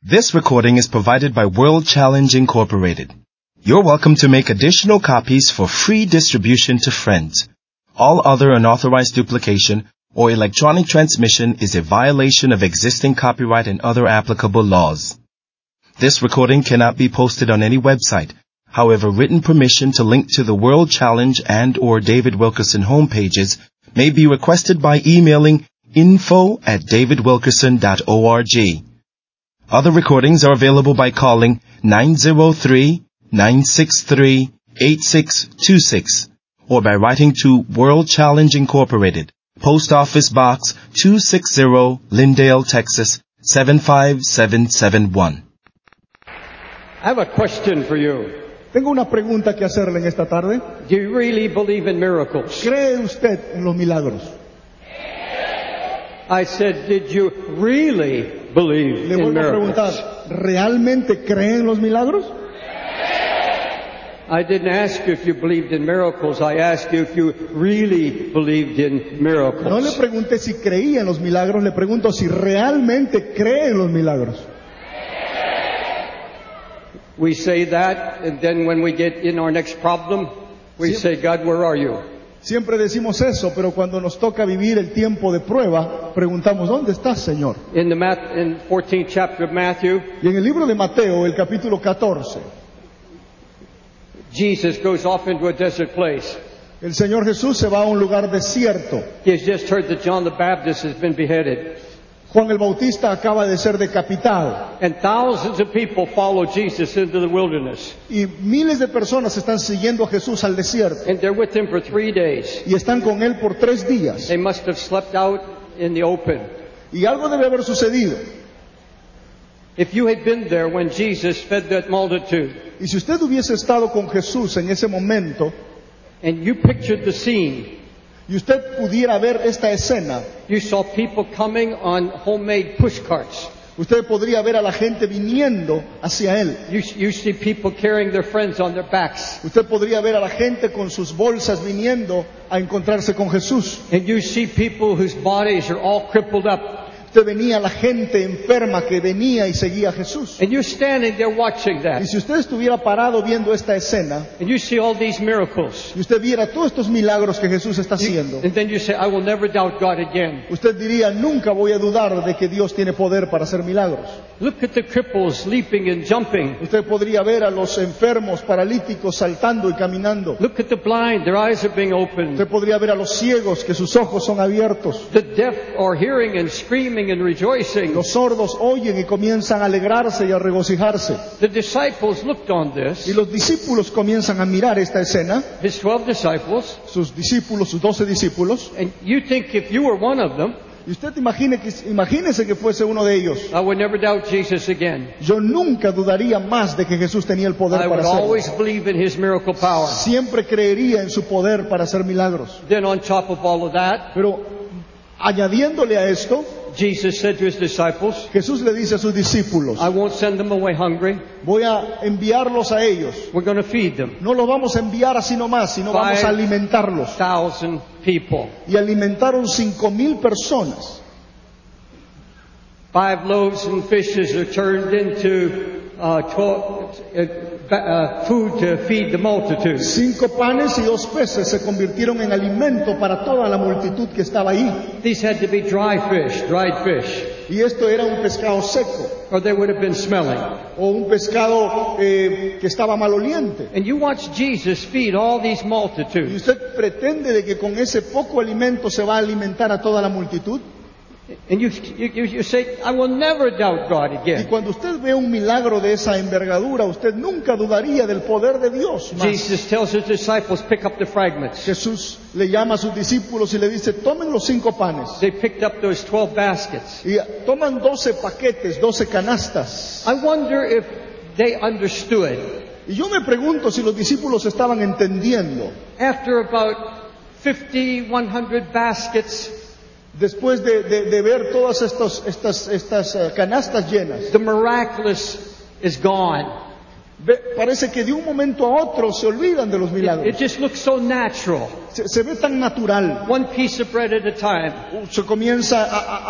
This recording is provided by World Challenge Incorporated. You're welcome to make additional copies for free distribution to friends. All other unauthorized duplication or electronic transmission is a violation of existing copyright and other applicable laws. This recording cannot be posted on any website. However, written permission to link to the World Challenge and or David Wilkerson homepages may be requested by emailing info@davidwilkerson.org. Other recordings are available by calling 903-963-8626 or by writing to World Challenge Incorporated, Post Office Box 260, Lindale, Texas 75771. I have a question for you. Tengo una pregunta que hacerle en esta tarde. Do you really believe in miracles? ¿Cree usted en los milagros? I said, did you really believe Le in vuelvo a preguntar, miracles? ¿realmente cree en los milagros? I didn't ask you if you believed in miracles. I asked you if you really believed in miracles. No le pregunté si creía en los milagros, le pregunto si realmente cree en los milagros. We say that, and then when we get in our next problem, we say, God, where are you? Siempre decimos eso, pero cuando nos toca vivir el tiempo de prueba, preguntamos, ¿dónde estás, Señor? In the 14th chapter of Matthew, Y en el libro de Mateo, el capítulo 14, Jesus goes off into a desert place. el Señor Jesús se va a un lugar desierto. He has just heard that John the Baptist has been beheaded. Juan el Bautista acaba de ser decapitado. And thousands of people follow Jesus into the wilderness. Y miles de personas están siguiendo a Jesús al desierto. And they're with him for 3 days. Y están con él por 3 días. They must have slept out in the open. Y algo debe haber sucedido. If you had been there when Jesus fed that multitude, Y si usted hubiese estado con Jesús en ese momento, and you pictured the scene, y usted pudiera ver esta escena, you saw people coming on homemade push carts. usted podría ver a la gente viniendo hacia él. You see people carrying their friends on their backs. Usted podría ver a la gente con sus bolsas viniendo a encontrarse con Jesús. And you see people whose bodies are all crippled up. Usted venía a la gente enferma que venía y seguía a Jesús. And you're standing there watching that. Y si usted estuviera parado viendo esta escena, And you see all these miracles. y usted viera todos estos milagros que Jesús está haciendo, And then you say, I will never doubt God again. usted diría, nunca voy a dudar de que Dios tiene poder para hacer milagros. Look at the cripples leaping and jumping. Usted podría ver a los enfermos, paralíticos, saltando y caminando. Look at the blind, their eyes are being opened. Usted podría ver a los ciegos, que sus ojos son abiertos. The deaf are hearing and screaming and rejoicing. Los sordos oyen y comienzan a alegrarse y a regocijarse. The disciples looked on Y this, los discípulos comienzan a mirar esta escena, his 12 disciples, sus discípulos, sus 12 discípulos. and you think if you were one of them, Y usted imagínese que fuese uno de ellos. I would never doubt Jesus again. Yo nunca dudaría más de que Jesús tenía el poder I para would hacerlo. always believe in his miracle power. Siempre creería en su poder para hacer milagros. Then on top of all of that, Pero añadiéndole a esto, Jesus said to his disciples, Jesús le dice a sus discípulos, I won't send them away hungry. voy a enviarlos a ellos. We're going to feed them. No los vamos a enviar así nomás, sino vamos a alimentarlos. 5,000 people. Y alimentaron 5,000 personas. 5 loaves and fishes are turned into food to feed the multitude. 5 panes y 2 peces se convirtieron en alimento para toda la multitud que estaba ahí. These had to be dried fish, Y esto era un pescado seco, or they would have been smelling. o un pescado que estaba maloliente. And you watch Jesus feed all these Y multitudes. usted pretende de que con ese poco alimento se va a alimentar a toda la multitud. And you say, I will never doubt God Y again. cuando usted ve un milagro de esa envergadura, usted nunca dudaría del poder de Dios más. Jesus tells his disciples, pick up the fragments. Jesús le llama a sus discípulos y le dice, tomen los 5 panes. They picked up those 12 baskets. Y toman 12 paquetes, 12 canastas. I wonder if they understood. Y yo me pregunto si los discípulos estaban entendiendo. After about 50, 100 baskets, Después de ver todas estas canastas llenas, the miraculous is gone. Parece que de un momento a otro se olvidan de los It milagros. just looks so natural. Se ve tan natural. One piece of bread at a time. Se comienza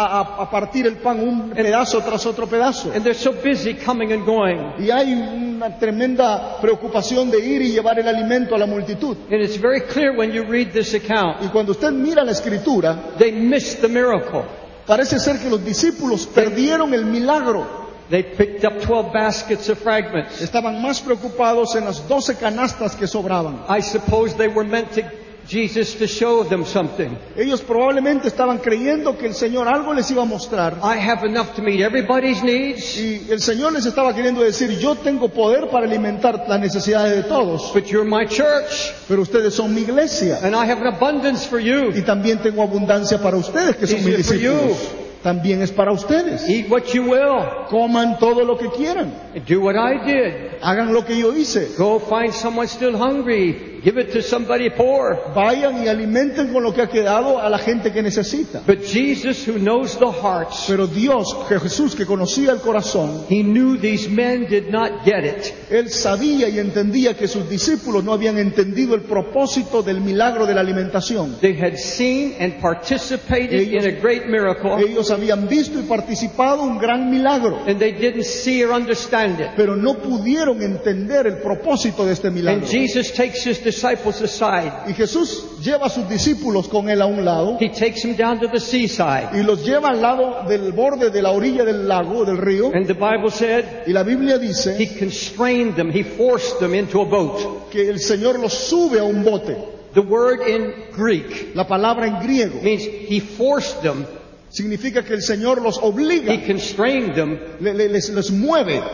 a partir el pan un pedazo tras otro pedazo. And they're so busy coming and going. Y hay una tremenda preocupación de ir y llevar el alimento a la multitud. And it's very clear when you read this account, Y cuando usted mira la escritura, they missed the miracle. parece ser que los discípulos perdieron el milagro. They picked up 12 baskets of fragments. Estaban más preocupados en las 12 canastas que sobraban. I suppose they were meant to Jesus to show them something. Ellos probablemente estaban creyendo que el Señor algo les iba a mostrar. I have enough to meet everybody's needs, Y el Señor les estaba queriendo decir, yo tengo poder para alimentar las necesidades de todos, but you're my church, pero ustedes son mi iglesia. and I have an abundance for you. Y también tengo abundancia para ustedes, que son This mis is for you. discípulos. También es para ustedes. Eat what you will. Coman todo lo que quieran. Do what I did. Hagan lo que yo hice. Go find someone still hungry. Give it to somebody poor. Vayan y alimenten con lo que ha quedado a la gente que necesita. But Jesus, who knows the hearts, Pero Dios, Jesús, que conocía el corazón, He knew these men did not get it. Él sabía y entendía que sus discípulos no habían entendido el propósito del milagro de la alimentación. They had seen and participated in a great miracle, Ellos habían visto y participado un gran milagro, and they didn't see or understand it. pero no pudieron entender el propósito de este milagro. And Jesus takes His disciples aside. Y Jesús lleva a sus discípulos con él a un lado He takes them down to the seaside. y los lleva al lado del borde de la orilla del lago, del río. And the Bible said Y la Biblia He dice constrained them. He forced them into a boat. que el Señor los sube a un bote. The word in Greek La palabra en griego means He forced them. significa que el Señor los obliga, He constrained them. les mueve,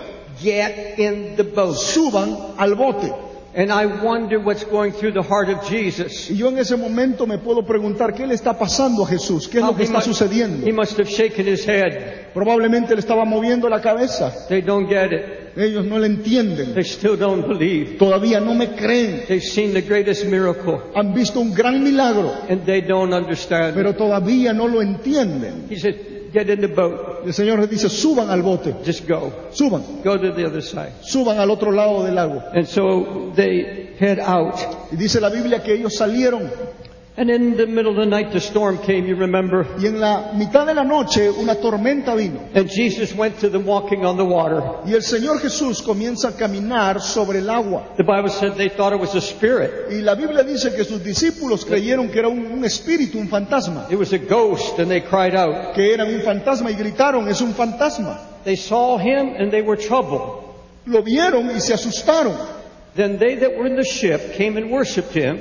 Get in the boat. suban al bote. And I wonder what's going through the heart of Jesus. Y yo en ese momento me puedo preguntar, ¿qué le está pasando a Jesús? ¿Qué es lo que está sucediendo? He must have shaken his head. Probablemente le estaba moviendo la cabeza. They don't get it. Ellos no le entienden. They still don't believe. Todavía no me creen. They've seen the greatest miracle, Han visto un gran milagro, and they don't understand. pero todavía no lo entienden. He said, get in the boat. El Señor les dice, suban al bote, Just go. suban, Go to the other side. suban al otro lado del lago. And so they head out. Y dice la Biblia que ellos salieron And in the middle of the night, the storm came, you remember? y en la mitad de la noche una tormenta vino. And Jesus went to them walking on the water. Y el Señor Jesús comienza a caminar sobre el agua. The Bible said they thought it was a spirit. Y la Biblia dice que sus discípulos creyeron que era un espíritu, un fantasma. It was a ghost, and they cried out. Que era un fantasma y gritaron, es un fantasma. They saw him, and they were troubled. Lo vieron y se asustaron. Then they that were in the ship came and worshipped him,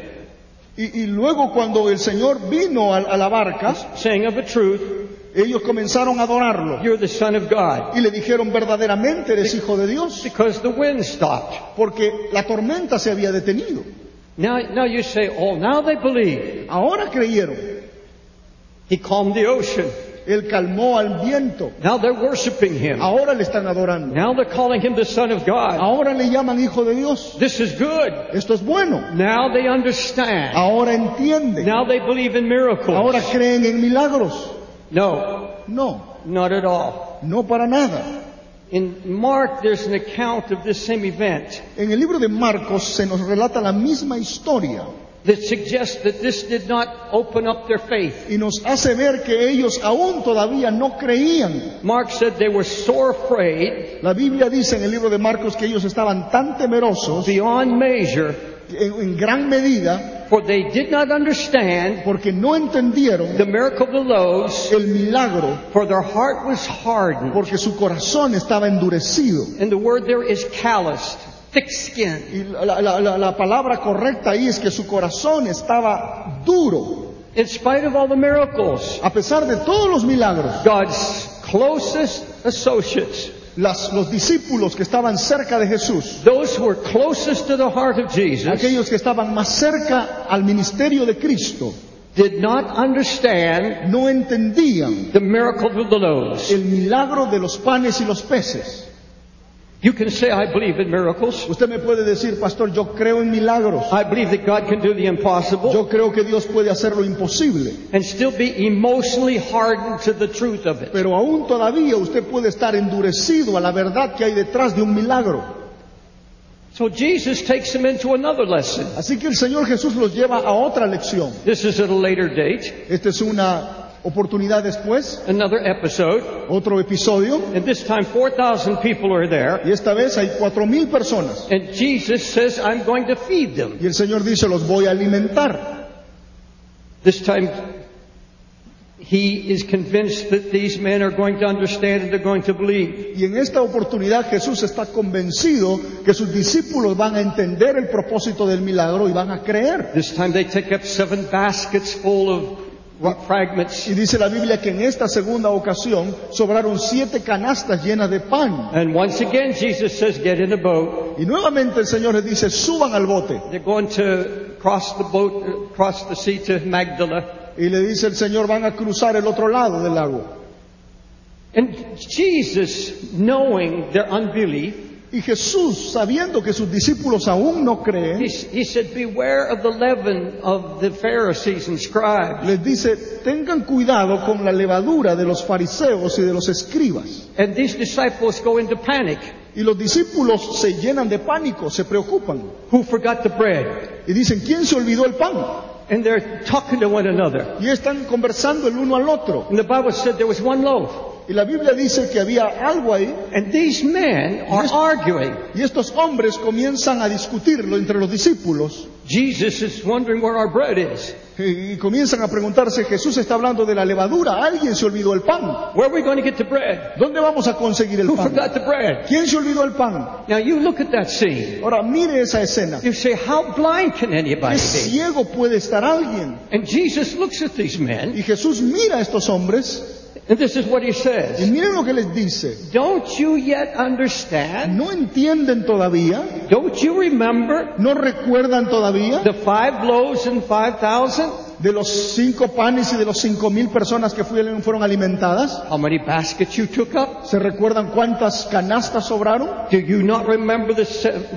Y luego cuando el Señor vino a la barca, saying of a truth, ellos comenzaron a adorarlo. you're the Son of God. Y le dijeron, verdaderamente eres hijo de Dios. Because the wind stopped. Porque la tormenta se había detenido. Now you say, oh, now they believe. Ahora creyeron. He calmed the ocean. Él calmó al viento. Now they're worshiping him. Ahora le están adorando. Now they're calling him the Son of God. Ahora le llaman hijo de Dios. This is good. Esto es bueno. Now they understand. Ahora entienden. Now they believe in miracles. Ahora creen en milagros. No, No, not at all. no para nada. In Mark, there's an account of this same event En el libro de Marcos se nos relata la misma historia that suggests that this did not open up their faith. y nos hace ver que ellos aún todavía no creían. Mark said they were sore afraid, La Biblia dice en el libro de Marcos que ellos estaban tan temerosos beyond measure, en gran medida for they did not understand porque no entendieron the miracle of the loaves, el milagro, for their heart was hardened. porque su corazón estaba endurecido. And the word there is calloused, thick-skinned. Y la palabra correcta ahí es que su corazón estaba duro. In spite of all the miracles, A pesar de todos los milagros, God's closest associates, los discípulos que estaban cerca de Jesús, those who were closest to the heart of Jesus, aquellos que estaban más cerca al ministerio de Cristo, did not understand no entendían the miracle of the loaves. el milagro de los panes y los peces. You can say, I believe in miracles. Usted me puede decir, pastor, yo creo en milagros. I believe that God can do the impossible Yo creo que Dios puede hacer lo imposible. and still be emotionally hardened to the truth of it. Pero aún todavía usted puede estar endurecido a la verdad que hay detrás de un milagro. So Jesus takes them into another lesson. Así que el Señor Jesús los lleva a otra lección. This is at a later date, Esta es una oportunidad después, another episode. otro episodio, And this time 4,000 people are there. y esta vez hay 4,000 personas. And Jesus says, I'm going to feed them. Y el Señor dice, los voy a alimentar. This time, he is convinced that these men are going to understand and they're going to believe. Y en esta oportunidad Jesús está convencido que sus discípulos van a entender el propósito del milagro y van a creer. This time they take up 7 baskets full of rock fragments. Y dice la Biblia que en esta segunda ocasión sobraron 7 canastas llenas de pan. And once again, Jesus says, get in a boat. Y nuevamente el Señor les dice, suban al bote. They're going to cross the boat, cross the sea to Magdala. Y le dice el Señor, van a cruzar el otro lado del lago. And Jesus, knowing their unbelief, Y Jesús, sabiendo que sus discípulos aún no creen, he said, beware of the leaven of the Pharisees and scribes. les dice, tengan cuidado con la levadura de los fariseos y de los escribas. And these disciples go into panic. Y los discípulos se llenan de pánico, se preocupan. Who forgot the bread? Y dicen, ¿quién se olvidó el pan? And they're talking to one another. Y están conversando el uno al otro. And the Bible said there was one loaf. Y la Biblia dice que había algo ahí. And these men are arguing. Y estos hombres comienzan a discutirlo entre los discípulos. Jesus is wondering where our bread is. Y comienzan a preguntarse, Jesús está hablando de la levadura. Alguien se olvidó el pan. Where are we going to get the bread? ¿Dónde vamos a conseguir el Who pan? forgot the bread? ¿Quién se olvidó el pan? Now you look at that scene. Ahora mire esa escena. You say, how blind can anybody ¿Qué be? ciego puede estar alguien? And Jesus looks at these men, Y Jesús mira a estos hombres and this is what he y says. miren lo que les dice. Don't you yet understand? ¿No entienden todavía? Don't you remember ¿No recuerdan todavía the 5 loaves and 5,000? de los 5 panes y de los 5,000 personas que fueron alimentadas? How many baskets you took up? ¿Se recuerdan cuántas canastas sobraron? Do you not remember the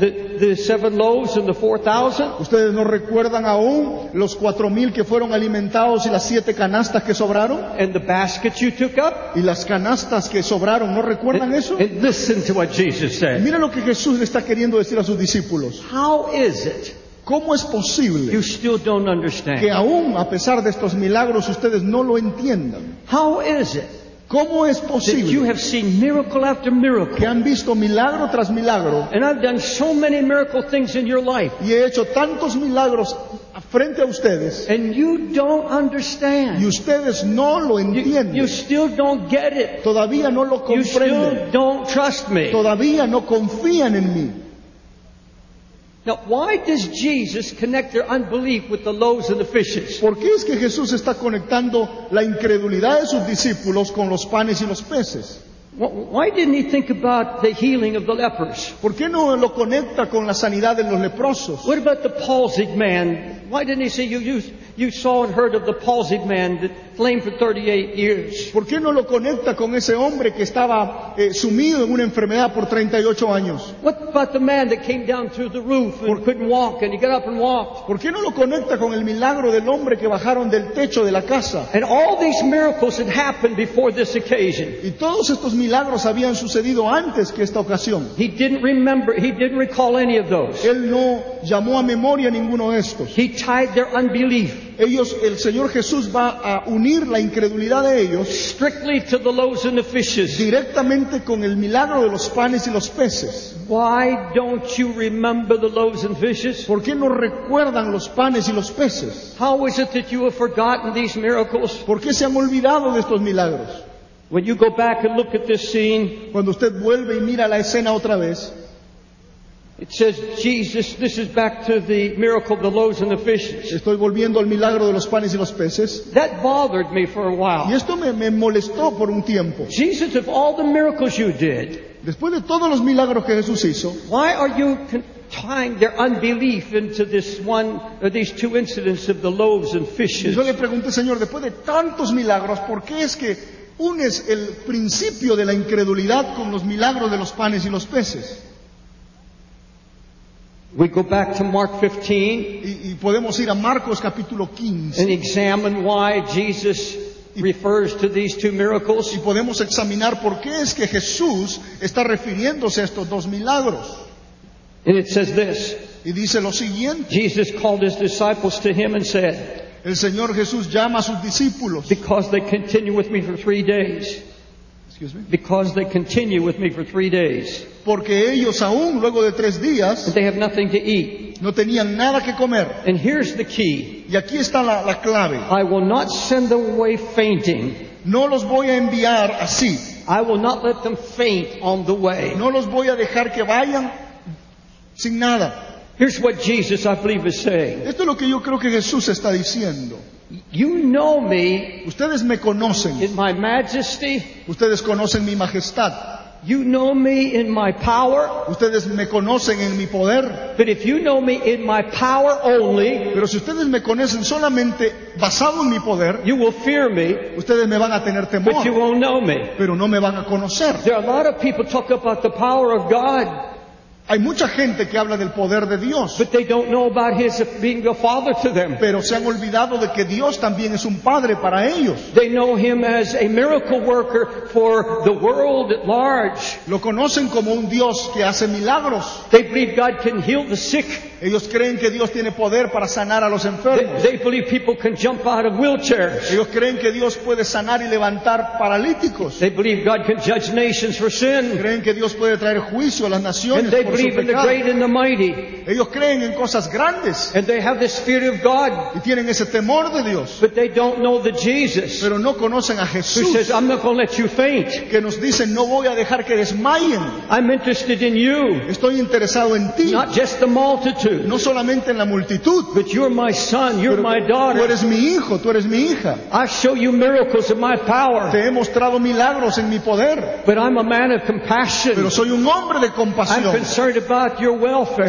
7 loaves and the 4,000? ¿Ustedes no recuerdan aún los 4,000 que fueron alimentados y las 7 canastas que sobraron? And the baskets you took up? ¿Y las canastas que sobraron, no recuerdan eso? And listen to what Jesus said. Mira lo que Jesús le está queriendo decir a sus discípulos. How is it ¿Cómo es posible you still don't que understand? aún a pesar de estos milagros ustedes no lo entiendan? How is it ¿Cómo es that you posible have seen miracle after que miracle? han visto milagro tras milagro And I've done so many miracle things in your life, y he hecho tantos milagros frente a ustedes and you don't y understand. ustedes no lo You entienden? still don't get it. Todavía no lo You still comprenden, don't trust me. todavía no confían en mí. Now, why does Jesus connect their unbelief with the loaves and the fishes? ¿Por qué es que Jesús está conectando la incredulidad de sus discípulos con los panes y los peces? Why didn't he think about the healing of the lepers? ¿Por qué no lo conecta con la sanidad de los leprosos? What about the palsied man? Why didn't he say you saw and heard of the palsied man that lame for 38 years? ¿Por qué no lo conecta con ese hombre que estaba sumido en una enfermedad por 38 años? What about the man that came down through the roof and couldn't walk and he got up and walked? ¿Por qué no lo conecta con el milagro del hombre que bajaron del techo de la casa? And all these miracles had happened before this occasion. Y todos estos milagros habían sucedido antes que esta ocasión. He didn't recall any of those. Él no llamó a memoria ninguno de estos. He tied their unbelief El Señor Jesús va a unir la incredulidad de ellos strictly to the loaves and the fishes. directamente con el milagro de los panes y los peces. Why don't you remember the loaves and fishes? ¿Por qué no recuerdan los panes y los peces? How is it that you have forgotten these miracles? ¿Por qué se han olvidado de estos milagros? When you go back and look at this scene, Cuando usted vuelve y mira la escena otra vez, it says Jesus, this is back to the miracle of the loaves and the fishes. estoy volviendo al milagro de los panes y los peces, That bothered me for a y while. esto me molestó por un tiempo. Jesus, of all the miracles you did, Después de todos los milagros que Jesús hizo, why are you tying their unbelief into this one or these 2 incidents of the loaves and fishes? yo le pregunté, Señor, después de tantos milagros, ¿por qué es que unes el principio de la incredulidad con los milagros de los panes y los peces? We go back to Mark 15 Y podemos ir a Marcos capítulo 15 and examine why Jesus refers to these 2 miracles. y podemos examinar por qué es que Jesús está refiriéndose a estos 2 milagros. And it says this. Y dice lo siguiente. Jesus called his disciples to him and said, El Señor Jesús llama a sus discípulos. because they continue with me for 3 days. Excuse me. Because they continue with me for 3 days. Porque ellos aún luego de 3 días They have nothing to eat. no tenían nada que comer. And here's the key. Y aquí está la clave. I will not send them away fainting. No los voy a enviar así. I will not let them faint on the way. No los voy a dejar que vayan sin nada. Here's what Jesus, I believe, is saying. Esto es lo que yo creo que Jesús está diciendo. You know me Ustedes me conocen. in my majesty. Ustedes conocen mi majestad. You know me in my power. Ustedes me conocen en mi poder. But if you know me in my power only, Pero si ustedes me conocen solamente basado en mi poder, you will fear me, ustedes me van a tener but you temor. won't know me. Pero no me van a conocer. There are a lot of people talk about the power of God, Hay mucha gente que habla del poder de Dios. but they don't know about His being a father to them. Pero se han olvidado de que Dios también es un padre para ellos. They know Him as a miracle worker for the world at large. Lo conocen como un Dios que hace milagros. They believe God can heal the sick. Ellos creen que Dios tiene poder para sanar a los enfermos. They believe people can jump out of wheelchairs. Ellos creen que Dios puede sanar y levantar paralíticos. They believe God can judge nations for sin. Creen que Dios puede traer juicio a las And naciones they por su believe in the pecado. great and the mighty. Ellos creen en cosas grandes And they have this fear of God. y tienen ese temor de Dios. But they don't know the Jesus Pero no conocen a who Jesús, says, I'm not going to let you faint. que nos dice, no voy a dejar que desmayen. I'm interested in you. Estoy interesado en ti, Not just the multitude, no solamente en la multitud. but you're my son, you're Pero my tú daughter. eres mi hijo, tú eres mi hija. I show you miracles of my power. Te he mostrado milagros en mi poder, But I'm a man of compassion. pero soy un hombre de I'm compasión. concerned about your welfare.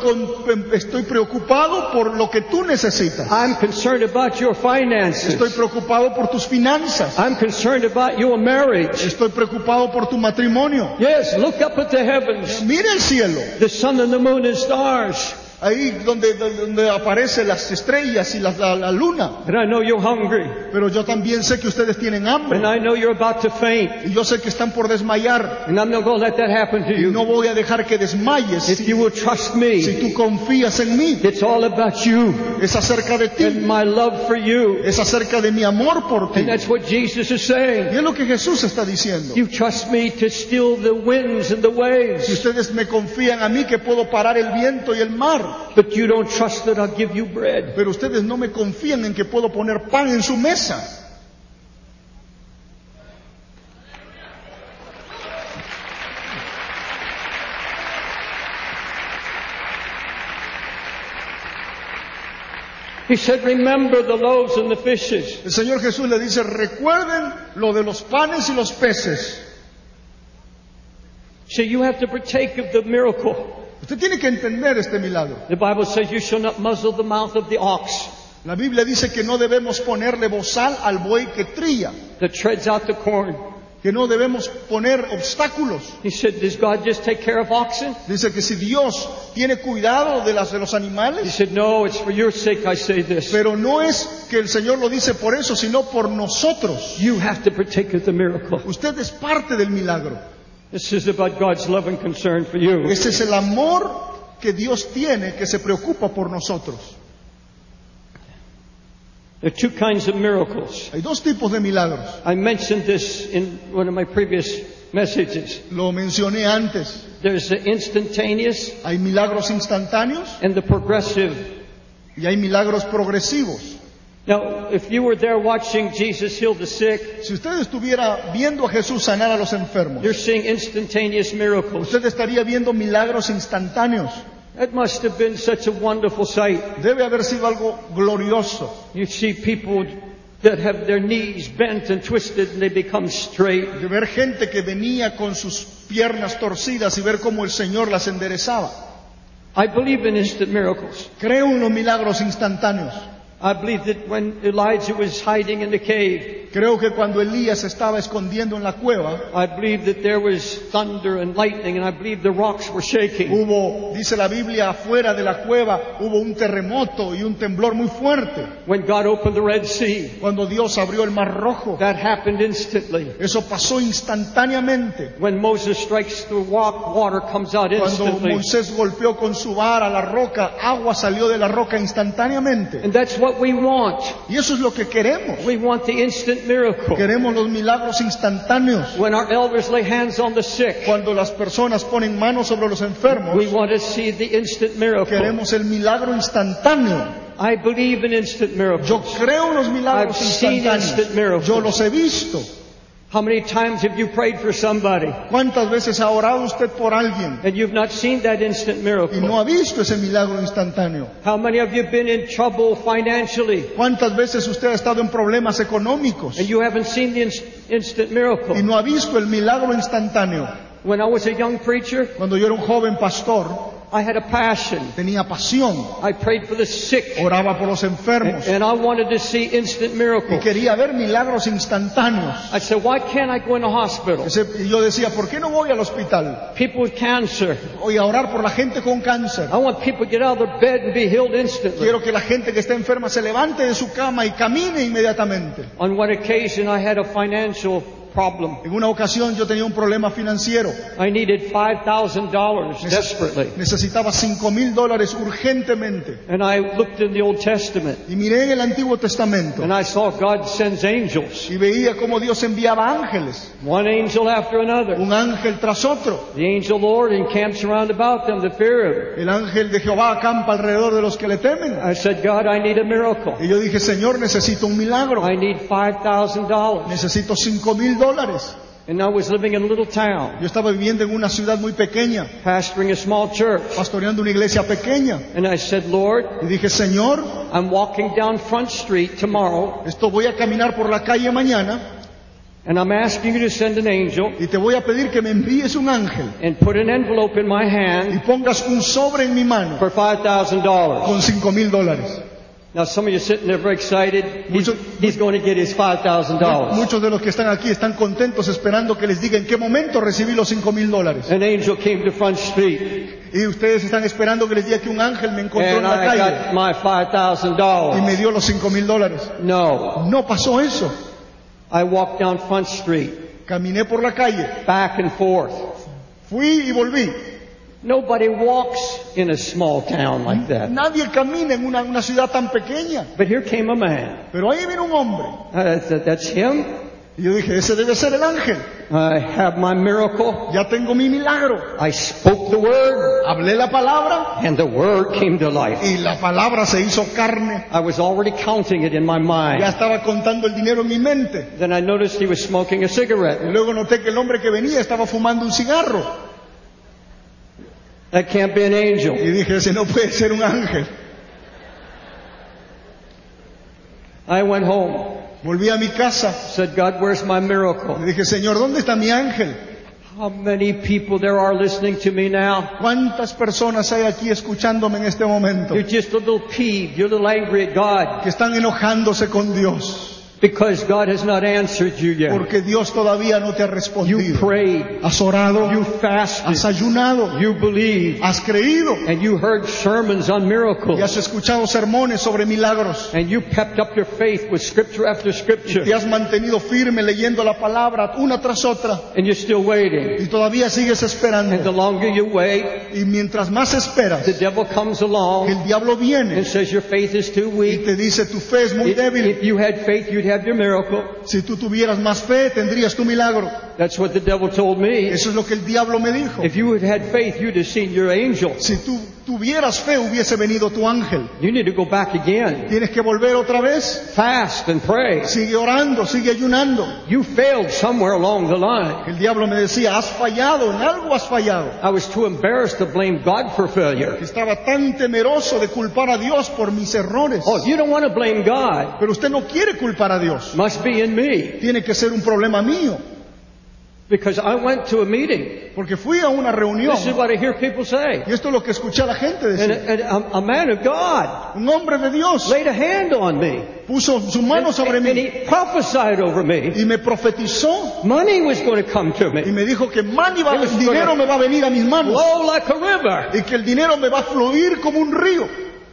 Estoy preocupado por lo que tú necesitas. I'm concerned about your finances. Estoy preocupado por tus finanzas. I'm concerned about your marriage. Estoy preocupado por tu matrimonio. Yes, look up at the heavens, Mira el cielo, the sun and the moon and stars. ahí donde aparecen las estrellas y la luna. And I know you're hungry. Pero yo también sé que ustedes tienen hambre. And I know you're about to faint. Y yo sé que están por desmayar. And I'm not going to let that happen to Y no you. voy a dejar que desmayes If you will trust me, si tú confías en mí. it's all about you Es acerca de and ti. my love for you. Es acerca de mi amor por ti. And that's what Jesus is Y saying. es lo que Jesús está diciendo. You trust me to still the winds and the Si waves, ustedes me confían a mí que puedo parar el viento y el mar, but you don't trust that I'll give you bread. pero ustedes no me confían en que puedo poner pan en su mesa. He said, remember the loaves and the fishes. El Señor Jesús le dice, recuerden lo de los panes y los peces. So you have to partake of the miracle. Usted tiene que entender este milagro. The Bible says you shall not muzzle the mouth of the ox La Biblia dice que no debemos ponerle bozal al buey que trilla, that treads out the corn. que no debemos poner obstáculos. He said, does God just take care of oxen? Dice que si Dios tiene cuidado de los He animales, said, no, it's for your sake I say this. pero no es que el Señor lo dice por eso, sino por nosotros. You have to partake of the miracle. Usted es parte del milagro. This is about God's love and concern for you. Ese es el amor que Dios tiene, que se preocupa por nosotros. There are two kinds of miracles. Hay dos tipos de milagros. I mentioned this in one of my previous messages. Lo mencioné antes. There's the instantaneous Hay milagros instantáneos and the progressive. y hay milagros progresivos. Now, if you were there watching Jesus heal the sick, Si usted estuviera viendo a Jesús sanar a los enfermos, you're seeing instantaneous miracles. usted estaría viendo milagros instantáneos. That must have been such a wonderful sight. Debe haber sido algo glorioso. You see people that have their knees bent and twisted and they become straight. De ver gente que venía con sus piernas torcidas y ver cómo el Señor las enderezaba. I believe in instant miracles. Creo en los milagros instantáneos. I believe that when Elijah was hiding in the cave, Creo que cuando Elías se estaba escondiendo en la cueva, I believe that there was thunder and lightning, and I believe the rocks were shaking. dice la Biblia, afuera de la cueva hubo un terremoto y un temblor muy fuerte. When God opened the Red Sea, Cuando Dios abrió el Mar Rojo, that happened instantly. eso pasó instantáneamente. When Moses strikes the rock, water comes out Cuando instantly. Moisés golpeó con su vara la roca, agua salió de la roca instantáneamente. And that's what we want. Y eso es lo que queremos. We want the instant miracle. Queremos los milagros instantáneos. When our elders lay hands on the sick, Cuando las personas ponen manos sobre los enfermos, we want to see the instant miracle. queremos el milagro instantáneo. I believe in instant Yo miracles. creo en los milagros I've seen instant miracles. instantáneos. Yo los he visto. How many times have you prayed for somebody ¿Cuántas veces ha orado usted por alguien and you've not seen that instant y miracle? no ha visto ese milagro instantáneo? How many of you have been in trouble financially ¿Cuántas veces usted ha estado en problemas económicos and you haven't seen the instant miracle? y no ha visto el milagro instantáneo? When I was a young preacher, Cuando yo era un joven pastor, I had a passion. tenía pasión, I prayed for the sick, oraba por los enfermos and I wanted to see instant y miracles. quería ver milagros instantáneos. I said, why can't I go in a hospital? Y yo decía, ¿por qué no voy al hospital? People with cancer. Voy a orar por la gente con cáncer. I want people to get out of their bed and be healed instantly. Quiero que la gente que está enferma se levante de su cama y camine inmediatamente. On one occasion, I had a financial problem. En una ocasión yo tenía un problema financiero. I needed $5,000 desperately. Necesitaba $5,000 urgentemente. And I looked in the Old Testament, Y miré en el Antiguo Testamento and I saw God sends angels, y veía cómo Dios enviaba ángeles, one angel after another. un ángel tras otro. The angel Lord encamps around about them that fear him. El ángel de Jehová acampa alrededor de los que le temen. I said, God, I need a miracle. Y yo dije, Señor, necesito un milagro. I need $5,000. Necesito $5,000. And I was living in a little town, Yo estaba viviendo en una ciudad muy pequeña, pastoring a small church. pastoreando una iglesia pequeña. And I said, Lord, Y dije, Señor, I'm walking down Front Street tomorrow, voy a caminar por la calle mañana and I'm asking you to send an angel y te voy a pedir que me envíes un ángel and put an envelope in my y hand pongas un sobre en mi mano for $5,000. con $5,000. Now some of you sitting there very excited. Muchos- He's going to get his $5,000. Muchos de los que están aquí están contentos esperando que les diga en qué momento recibí los $5,000. An angel came to Front Street, Y ustedes están esperando que les diga que un ángel me encontró en and la I calle got my y me $5,000. dio los $5,000. No. No pasó eso. I walked down Front Street, Caminé por la calle, back and forth. fui y volví. Nobody walks in a small town like that. Nadie camina en una ciudad tan pequeña. But here came a man. Pero ahí vino un hombre. That's him. Y yo dije, ese debe ser el ángel. I have my miracle. Ya tengo mi milagro. I spoke the word, Hablé la palabra and the word came to life. y la palabra se hizo carne. I was already counting it in my Ya mind. estaba contando el dinero en mi mente. Then I noticed he was smoking a Y cigarette. luego noté que el hombre que venía estaba fumando un cigarro. That can't be an angel. Y dije, ese no puede ser un ángel. I went home. Volví a mi casa. Said, God, where's my miracle? Le dije, Señor, ¿dónde está mi ángel? How many people there are listening to me now? ¿Cuántas personas hay aquí escuchándome en este momento You're just a little peeved. You're a little angry at God que están enojándose con Dios because God has not answered you yet. porque Dios todavía no te ha You respondido? prayed. Has orado, You has fasted. ayunado, You believed. has creído And you heard sermons on y miracles. has escuchado sermones sobre milagros. And you pepped up your faith with scripture after scripture. Te has mantenido firme leyendo la palabra una tras otra And you're still waiting. y todavía sigues And the esperando. longer you wait, Y mientras más esperas, the devil comes along el diablo viene and says your faith is too y weak. te dice tu fe es muy débil. If you had faith, you'd have your miracle. Si tú tuvieras más fe, tendrías tu milagro. That's what the devil told me. Eso es lo que el diablo me dijo. If you had had faith, you'd have seen your angel. Si tú tuvieras fe, hubiese venido tu ángel. You need to go back again. Tienes que volver otra vez. Fast and pray. Sigue orando, sigue ayunando. You failed somewhere along the line. El diablo me decía, has fallado, en algo has fallado. I was too embarrassed to blame God for failure. Estaba tan temeroso de culpar a Dios por mis errores. Oh, if you don't want to blame God, Pero usted no quiere culpar a Dios. must be in me. Tiene que ser un problema mío. Because I went to a meeting. Porque fui a una reunión. This is what I hear people say. Y esto es lo que escuché a la gente And decir. a man of God Un hombre de Dios laid a hand on me. puso su mano sobre And mí he prophesied over me. y me profetizó Money was going to come to y me. me dijo que el dinero me va a venir a mis manos Flow like a river. y que el dinero me va a fluir como un río.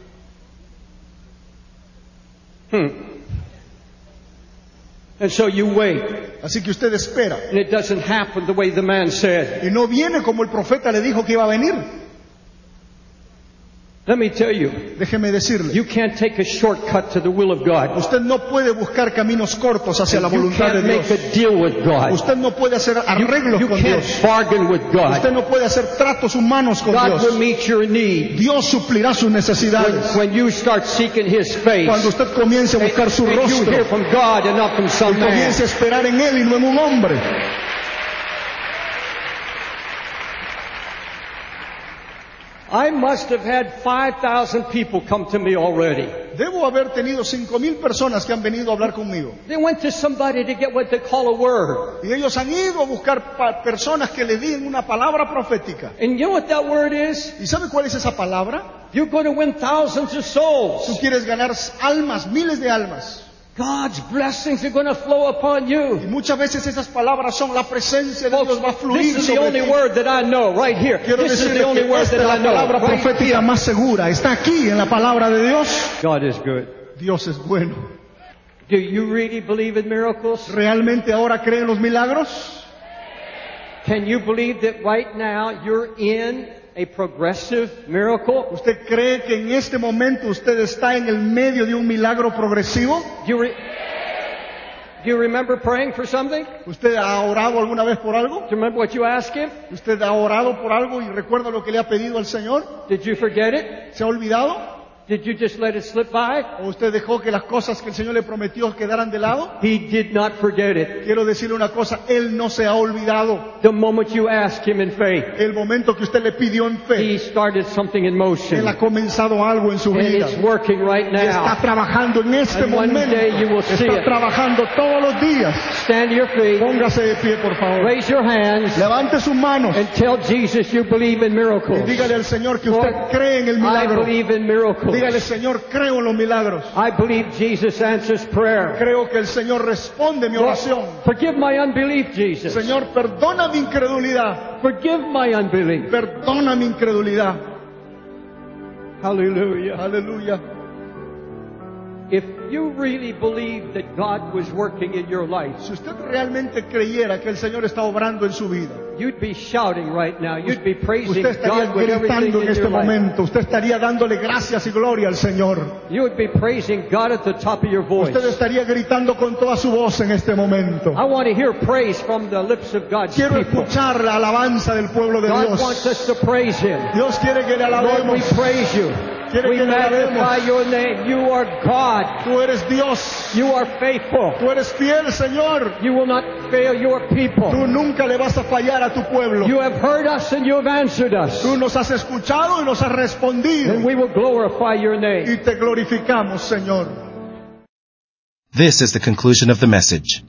And so you wait. Así que usted espera. And it doesn't happen the way the man said. Y no viene como el profeta le dijo que iba a venir. Let me tell you, Déjeme decirle, you can't take a shortcut to the will of God. usted no puede buscar caminos cortos hacia la You voluntad de can't make Dios. a deal with God. Usted no puede hacer arreglos You con can't Dios. bargain with Usted God. no puede hacer tratos humanos con God will Dios. meet your need Dios suplirá sus necesidades. when you start seeking His face. Cuando usted comience a buscar su And you rostro hear from God and not from y some man. comience a esperar en Él y no en un hombre. I must have had 5,000 people come to me already. Debo haber tenido 5,000 personas que han venido a hablar conmigo. They went to somebody to get what they call a word. Y ellos han ido a buscar personas que le digan una palabra profética. And you know what that word is? ¿Y sabe cuál es esa palabra? You're going to win thousands of Tú souls. quieres ganar almas, miles de almas. God's blessings are going to flow upon Y you. muchas veces esas palabras son la presencia de Dios va a Folks, fluir this is the sobre only ti. word that I know right here. Quiero This is decirle the only que word esta that es I la know. palabra Right profética here. más segura. Está aquí en la palabra de Dios. God is good. Dios es bueno. Do you really believe in miracles? ¿Realmente ahora creen los milagros? Can you believe that right now you're in a progressive miracle? ¿Usted cree que en este momento usted está en el medio de un milagro progresivo? Do you remember praying for something? ¿Usted ha orado alguna vez por algo? Do you remember what you asked Him? ¿Usted ha orado por algo y recuerda lo que le ha pedido al Señor? Did you forget it? ¿Se ha olvidado? Did you just let it slip by? ¿O usted dejó que las cosas que el Señor le prometió quedaran de lado? He did not forget it. Quiero decirle una cosa, Él no se ha olvidado. The moment you asked Him in faith, El momento que usted le pidió en fe, He started something in motion. Él ha comenzado algo en su And vida. it's working right Y está now. trabajando en este And one momento. day you will see Está it. trabajando todos los días. Stand to your feet, Póngase de pie, por favor. raise your hands, Levante sus manos and tell Jesus you believe in y miracles. dígale al Señor que usted Lord, cree en el I milagro. believe in miracles. Dígale, Señor, creo en los milagros. I believe Jesus answers prayer. Creo que el Señor responde mi Lord, oración. forgive my unbelief, Jesus. Señor, perdona mi incredulidad. Forgive my unbelief. Perdona mi incredulidad. Hallelujah. Aleluya. If you really believe that God was working in your life, Si usted realmente creyera que el Señor está obrando en su vida, you'd be shouting right now. You'd be praising usted estaría God with everything gritando en in este your life. momento. Usted estaría dándole gracias y gloria al Señor. You would be praising God at the top of your voice. Usted estaría gritando con toda su voz en este momento. I want to hear praise from the lips of God's Quiero people. escuchar la alabanza del pueblo de God wants Dios. us to praise Him. Dios quiere que le Lord, we alabemos. praise you. Quiere We que le magnify alabemos. your name. You are God. Tú eres Dios. You are faithful. Tú eres fiel, Señor. You will not fail your people. Tú nunca le vas a fallar a tu pueblo. You have heard us and you have answered us. Tú nos has escuchado y nos has respondido. And we will glorify your name. Y te glorificamos, Señor. This is the conclusion of the message.